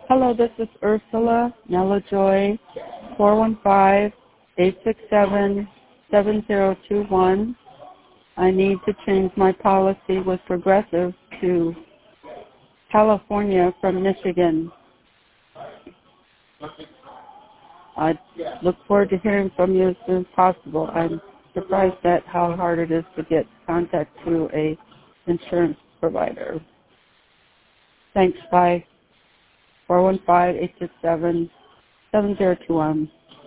Hello, this is Ursula Nella Joy, 415-867-7021. I need to change my policy with Progressive to California from Michigan. I look forward to hearing from you as soon as possible. I'm surprised at how hard it is to get contact to a insurance provider. Thanks, bye. 415-867-7021.